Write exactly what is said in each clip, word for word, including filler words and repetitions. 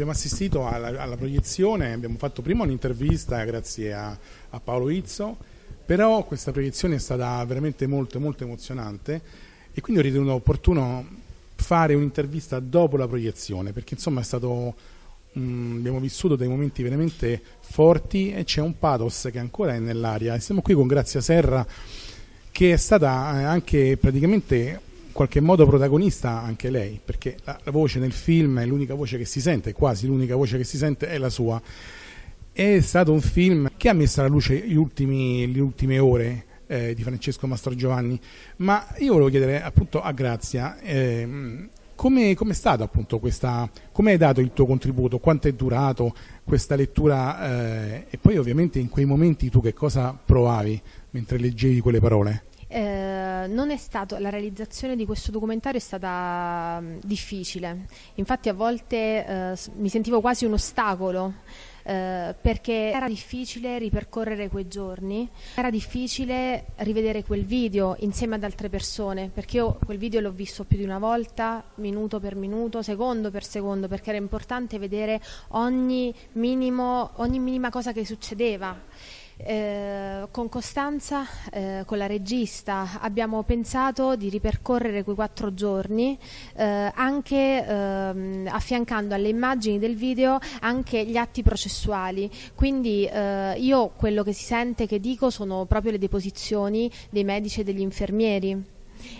abbiamo assistito alla, alla proiezione, abbiamo fatto prima un'intervista grazie a, a Paolo Izzo, però questa proiezione è stata veramente molto molto emozionante e quindi ho ritenuto opportuno fare un'intervista dopo la proiezione, perché insomma è stato mh, abbiamo vissuto dei momenti veramente forti e c'è un pathos che ancora è nell'aria e siamo qui con Grazia Serra, che è stata anche praticamente in qualche modo protagonista anche lei, perché la, la voce nel film è l'unica voce che si sente, quasi l'unica voce che si sente è la sua. È stato un film che ha messo alla luce gli ultimi, le ultime ore eh, di Francesco Mastrogiovanni, ma io volevo chiedere appunto a Grazia eh, come è stata appunto questa, come hai dato il tuo contributo, quanto è durato questa lettura eh, e poi ovviamente in quei momenti tu che cosa provavi mentre leggevi quelle parole? Eh, non è stato, la realizzazione di questo documentario è stata mh, difficile, infatti a volte eh, mi sentivo quasi un ostacolo eh, perché era difficile ripercorrere quei giorni, era difficile rivedere quel video insieme ad altre persone, perché io quel video l'ho visto più di una volta, minuto per minuto, secondo per secondo, perché era importante vedere ogni minimo, ogni minima cosa che succedeva. Eh, con Costanza, eh, con la regista, abbiamo pensato di ripercorrere quei quattro giorni eh, anche ehm, affiancando alle immagini del video anche gli atti processuali, quindi eh, io quello che si sente che dico sono proprio le deposizioni dei medici e degli infermieri.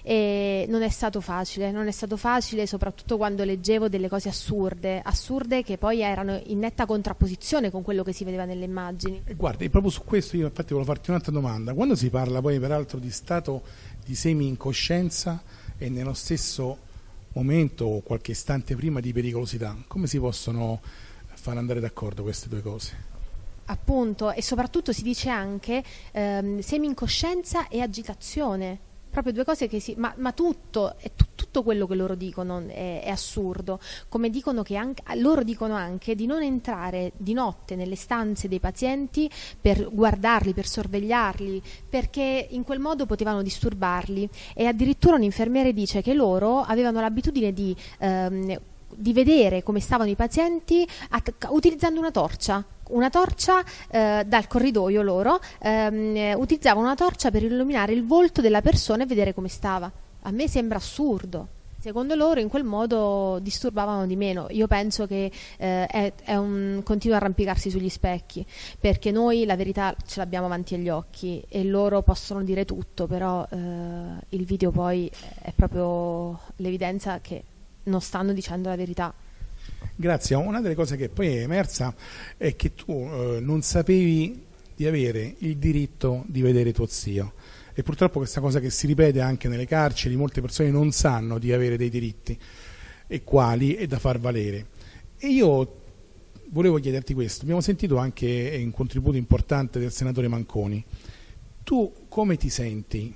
E non è stato facile, non è stato facile soprattutto quando leggevo delle cose assurde, assurde che poi erano in netta contrapposizione con quello che si vedeva nelle immagini. E guardi, proprio su questo io infatti volevo farti un'altra domanda. Quando si parla poi peraltro di stato di semi-incoscienza e nello stesso momento o qualche istante prima di pericolosità, come si possono far andare d'accordo queste due cose? Appunto, e soprattutto si dice anche ehm, semi-incoscienza e agitazione. Proprio due cose che si... Ma, ma tutto, è t- tutto quello che loro dicono è, è assurdo. Come dicono che anche, loro dicono anche di non entrare di notte nelle stanze dei pazienti per guardarli, per sorvegliarli, perché in quel modo potevano disturbarli. E addirittura un infermiere dice che loro avevano l'abitudine di... Ehm, di vedere come stavano i pazienti att- utilizzando una torcia. Una torcia eh, dal corridoio loro ehm, utilizzavano una torcia per illuminare il volto della persona e vedere come stava. A me sembra assurdo. Secondo loro in quel modo disturbavano di meno. Io penso che eh, è, è un continuo arrampicarsi sugli specchi, perché noi la verità ce l'abbiamo avanti agli occhi e loro possono dire tutto, però eh, il video poi è proprio l'evidenza che non stanno dicendo la verità. Grazie. Una delle cose che poi è emersa è che tu eh, non sapevi di avere il diritto di vedere tuo zio e purtroppo questa cosa che si ripete anche nelle carceri, molte persone non sanno di avere dei diritti e quali e da far valere. E io volevo chiederti questo, abbiamo sentito anche un contributo importante del senatore Manconi. Tu come ti senti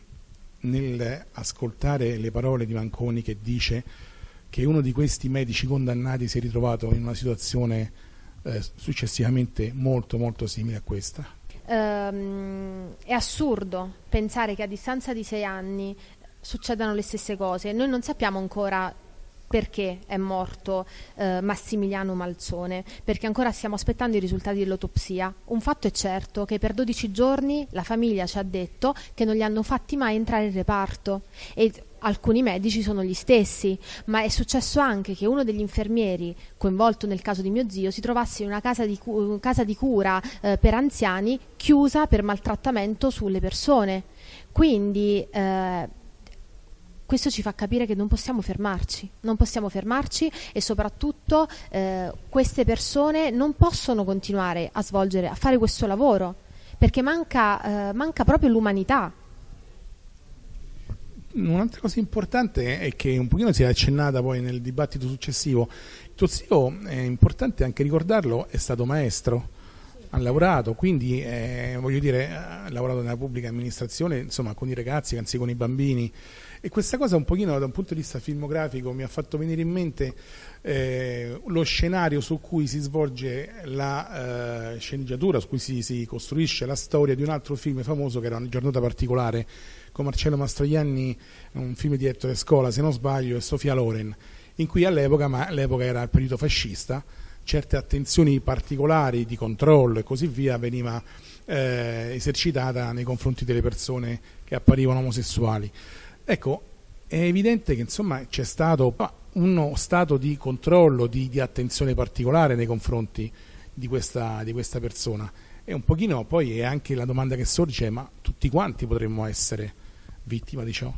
nel ascoltare le parole di Manconi che dice che uno di questi medici condannati si è ritrovato in una situazione eh, successivamente molto molto simile a questa? Um, è assurdo pensare che a distanza di sei anni succedano le stesse cose. Noi non sappiamo ancora perché è morto eh, Massimiliano Malzone, perché ancora stiamo aspettando i risultati dell'autopsia. Un fatto è certo, che per dodici giorni la famiglia ci ha detto che non li hanno fatti mai entrare in reparto e alcuni medici sono gli stessi, ma è successo anche che uno degli infermieri coinvolto nel caso di mio zio si trovasse in una casa di, cu- casa di cura eh, per anziani chiusa per maltrattamento sulle persone. Quindi eh, questo ci fa capire che non possiamo fermarci, non possiamo fermarci e soprattutto eh, queste persone non possono continuare a svolgere, a fare questo lavoro, perché manca, eh, manca proprio l'umanità. Un'altra cosa importante è che un pochino si è accennata poi nel dibattito successivo. Il tuo zio, è importante anche ricordarlo, è stato maestro, ha lavorato, quindi eh, voglio dire, ha lavorato nella pubblica amministrazione, insomma, con i ragazzi, anzi con i bambini. E questa cosa un pochino da un punto di vista filmografico mi ha fatto venire in mente eh, lo scenario su cui si svolge la eh, sceneggiatura, su cui si, si costruisce la storia di un altro film famoso che era Una giornata particolare, con Marcello Mastroianni, un film di Ettore Scola, se non sbaglio, e Sofia Loren, in cui all'epoca, ma l'epoca era il periodo fascista, certe attenzioni particolari di controllo e così via veniva eh, esercitata nei confronti delle persone che apparivano omosessuali. Ecco, è evidente che insomma c'è stato uno stato di controllo, di, di attenzione particolare nei confronti di questa, di questa persona. E un pochino poi è anche la domanda che sorge: ma tutti quanti potremmo essere vittima di ciò?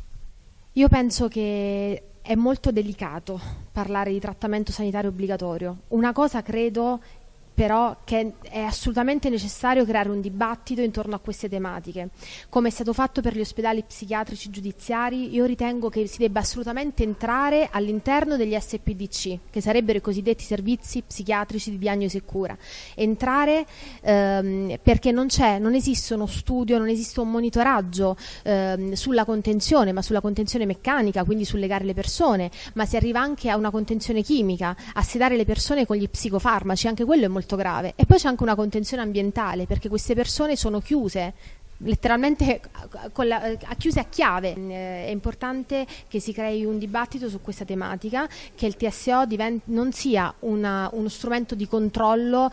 Io penso che è molto delicato parlare di trattamento sanitario obbligatorio. Una cosa credo però che è assolutamente necessario creare un dibattito intorno a queste tematiche. Come è stato fatto per gli ospedali psichiatrici giudiziari, io ritengo che si debba assolutamente entrare all'interno degli S P D C, che sarebbero i cosiddetti servizi psichiatrici di diagnosi e cura. Entrare ehm, perché non c'è, non esiste uno studio, non esiste un monitoraggio ehm, sulla contenzione, ma sulla contenzione meccanica, quindi sul legare le persone, ma si arriva anche a una contenzione chimica, a sedare le persone con gli psicofarmaci, anche quello è molto grave. E poi c'è anche una contenzione ambientale, perché queste persone sono chiuse letteralmente con la, chiuse a chiave. È importante che si crei un dibattito su questa tematica, che il T S O diventi, non sia una, uno strumento di controllo,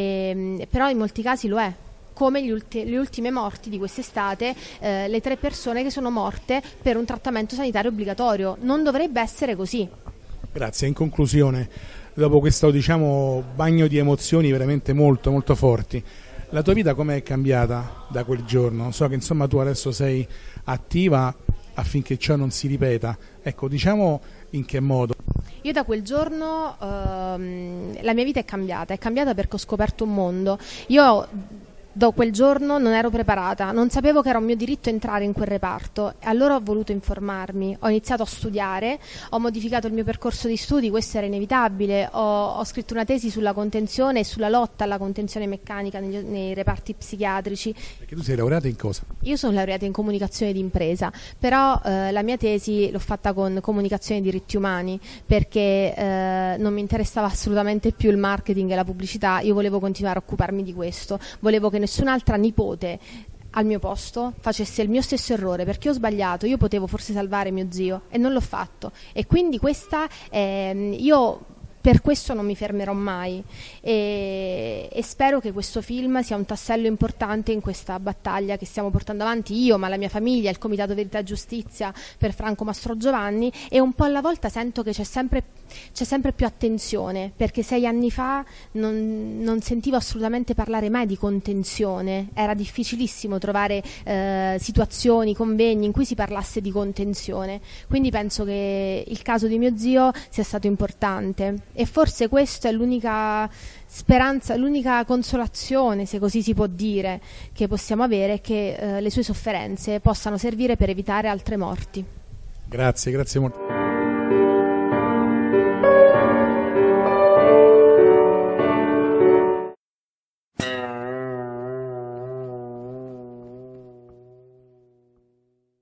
e, però in molti casi lo è, come gli ulti, le ultime morti di quest'estate, eh, le tre persone che sono morte per un trattamento sanitario obbligatorio. Non dovrebbe essere così. Grazie. In conclusione, dopo questo, diciamo, bagno di emozioni veramente molto molto forti, la tua vita com'è cambiata da quel giorno? So che insomma tu adesso sei attiva affinché ciò non si ripeta. Ecco, diciamo in che modo? Io da quel giorno ehm, la mia vita è cambiata, è cambiata perché ho scoperto un mondo. Io da quel giorno non ero preparata, non sapevo che era un mio diritto entrare in quel reparto, e allora ho voluto informarmi, ho iniziato a studiare, ho modificato il mio percorso di studi, questo era inevitabile, ho, ho scritto una tesi sulla contenzione e sulla lotta alla contenzione meccanica nei, nei reparti psichiatrici. Perché tu sei laureata in cosa? Io sono laureata in comunicazione d'impresa, però eh, la mia tesi l'ho fatta con comunicazione e diritti umani, perché eh, non mi interessava assolutamente più il marketing e la pubblicità, io volevo continuare a occuparmi di questo, volevo che nessun'altra nipote al mio posto facesse il mio stesso errore, perché ho sbagliato, io potevo forse salvare mio zio e non l'ho fatto, e quindi questa eh, io per questo non mi fermerò mai, e, e spero che questo film sia un tassello importante in questa battaglia che stiamo portando avanti io, ma la mia famiglia, il Comitato Verità e Giustizia per Franco Mastrogiovanni, e un po' alla volta sento che c'è sempre, c'è sempre più attenzione, perché sei anni fa non, non sentivo assolutamente parlare mai di contenzione, era difficilissimo trovare eh, situazioni, convegni in cui si parlasse di contenzione, quindi penso che il caso di mio zio sia stato importante. E forse questa è l'unica speranza, l'unica consolazione, se così si può dire, che possiamo avere, che eh, le sue sofferenze possano servire per evitare altre morti. Grazie, grazie molto.